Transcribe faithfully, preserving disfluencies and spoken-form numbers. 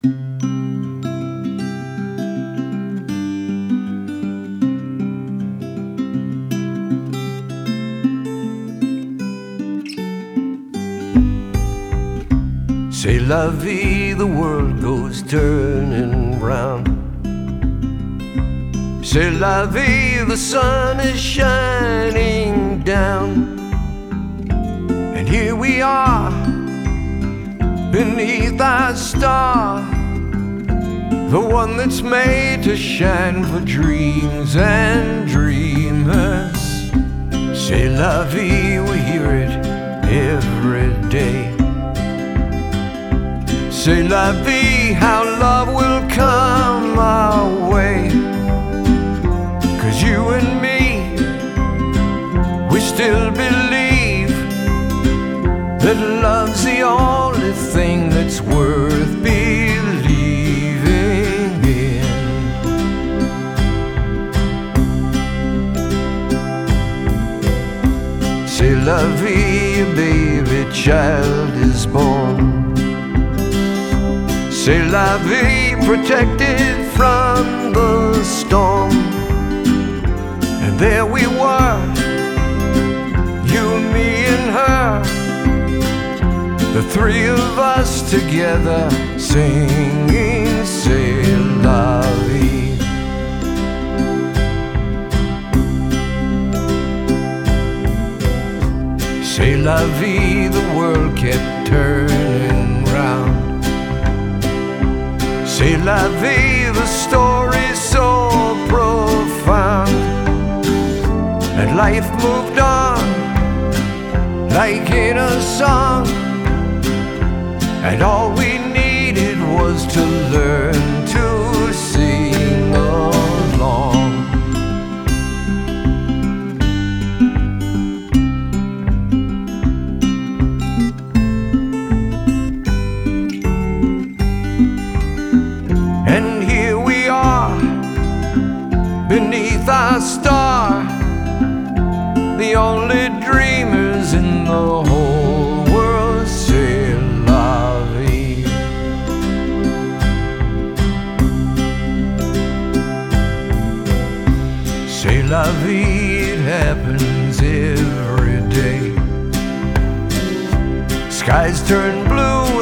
C'est la vie, the world goes turning round. C'est la vie, the sun is shining down. And here we are, beneath our star, the one that's made to shine for dreams and dreamers. C'est la vie, we hear it every day. C'est la vie, how love will come our way. 'Cause you and me, we still believe that love's the only thing that's worth believing in. C'est la vie, a baby child is born. C'est la vie, protected from the storm. And there we were, you, me and her, the three of us together, singing C'est la vie. C'est la vie, the world kept turning round. C'est la vie, the story so profound. And life moved on, like in a song. And all we needed was to learn to sing along. And here we are, beneath our star, the only dreamers in the whole world. C'est la vie. C'est la vie, it happens every day. Skies turn blue